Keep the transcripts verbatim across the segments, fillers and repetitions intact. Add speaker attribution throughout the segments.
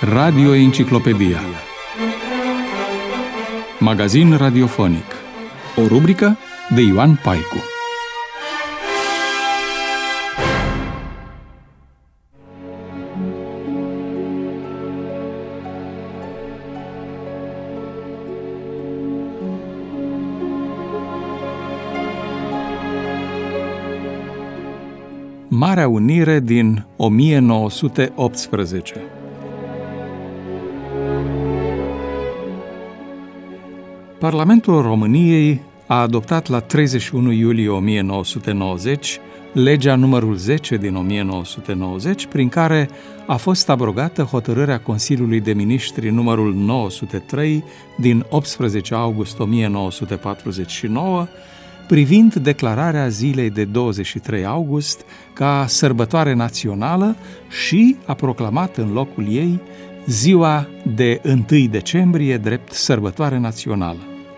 Speaker 1: Radio Enciclopedia. Magazin radiofonic. O rubrică de Ioan Paicu. Marea Unire din o mie nouă sute optsprezece. Parlamentul României a adoptat la treizeci și unu iulie o mie nouă sute nouăzeci legea numărul zece din o mie nouă sute nouăzeci, prin care a fost abrogată hotărârea Consiliului de Miniștri numărul nouă sute trei din optsprezece august o mie nouă sute patruzeci și nouă, privind declararea zilei de douăzeci și trei august ca sărbătoare națională și a proclamat în locul ei ziua de întâi decembrie drept sărbătoare națională.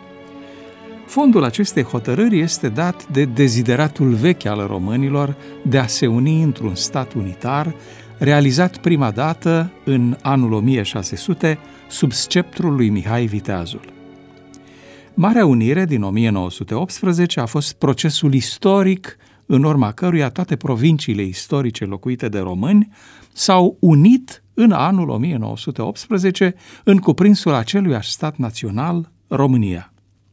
Speaker 1: Fondul acestei hotărâri este dat de dezideratul vechi al românilor de a se uni într-un stat unitar, realizat prima dată în anul o mie șase sute sub sceptrul lui Mihai Viteazul. Marea Unire din o mie nouă sute optsprezece a fost procesul istoric în urma căruia toate provinciile istorice locuite de români s-au unit în anul o mie nouă sute optsprezece în cuprinsul aceluiași stat național, România.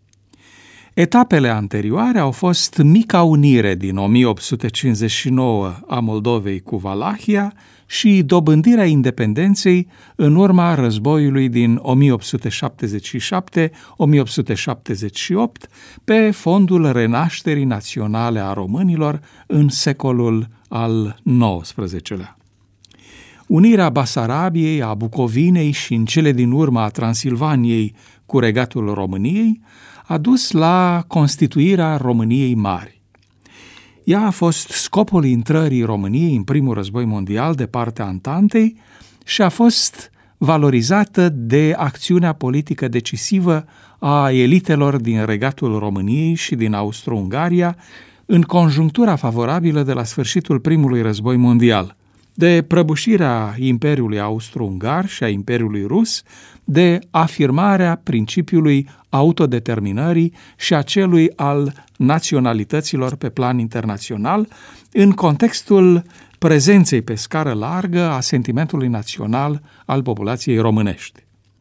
Speaker 1: Etapele anterioare au fost Mica Unire din o mie opt sute cincizeci și nouă a Moldovei cu Valahia și dobândirea independenței în urma războiului din o mie opt sute șaptezeci și șapte - o mie opt sute șaptezeci și opt pe fondul renașterii naționale a românilor în secolul al nouăsprezecelea. Unirea Basarabiei, a Bucovinei și în cele din urmă a Transilvaniei cu regatul României a dus la constituirea României Mari. Ea a fost scopul intrării României în primul război mondial de partea Antantei și a fost valorizată de acțiunea politică decisivă a elitelor din regatul României și din Austro-Ungaria în conjunctura favorabilă de la sfârșitul primului război mondial, de prăbușirea Imperiului Austro-Ungar și a Imperiului Rus, de afirmarea principiului autodeterminării și a celui al naționalităților pe plan internațional, în contextul prezenței pe scară largă a sentimentului național al populației românești.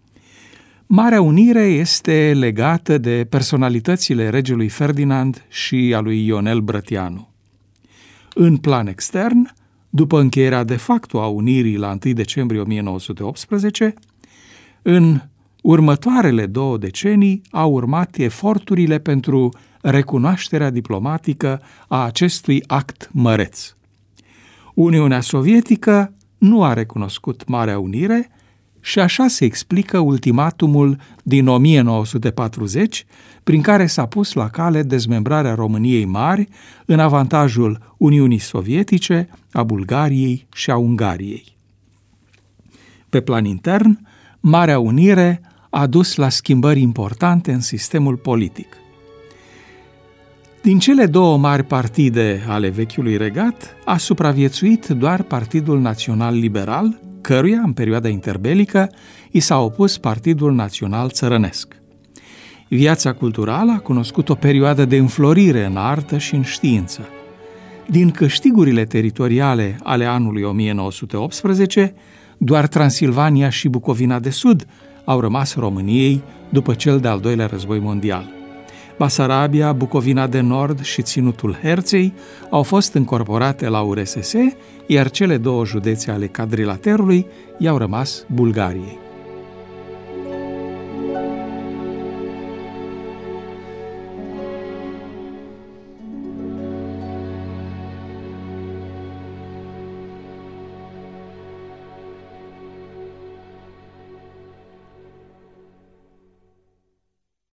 Speaker 1: Marea Unire este legată de personalitățile regelui Ferdinand și a lui Ionel Brătianu. În plan extern, după încheierea de facto a unirii la întâi decembrie o mie nouă sute optsprezece, în următoarele două decenii au urmat eforturile pentru recunoașterea diplomatică a acestui act măreț. Uniunea Sovietică nu a recunoscut Marea Unire și așa se explică ultimatumul din o mie nouă sute patruzeci, prin care s-a pus la cale dezmembrarea României Mari în avantajul Uniunii Sovietice, a Bulgariei și a Ungariei. Pe plan intern, Marea Unire a dus la schimbări importante în sistemul politic. Din cele două mari partide ale vechiului regat, a supraviețuit doar Partidul Național Liberal, căruia, în perioada interbelică, i s-a opus Partidul Național Țărănesc. Viața culturală a cunoscut o perioadă de înflorire în artă și în știință. Din câștigurile teritoriale ale anului o mie nouă sute optsprezece, doar Transilvania și Bucovina de Sud au rămas României după cel de-al doilea război mondial. Basarabia, Bucovina de Nord și Ținutul Herței au fost încorporate la U R S S, iar cele două județe ale Cadrilaterului i-au rămas Bulgariei.